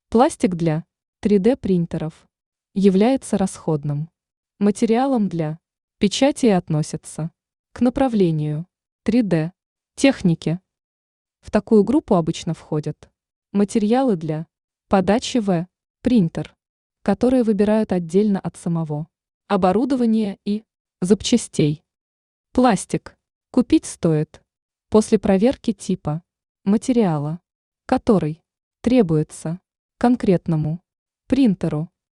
Пластик для 3D-принтеров является расходным материалом для печати и относится к направлению 3D техники. В такую группу обычно входят материалы для подачи в принтер, которые выбирают отдельно от самого оборудования и запчастей. Пластик купить стоит после проверки типа материала, который требуется конкретному принтеру.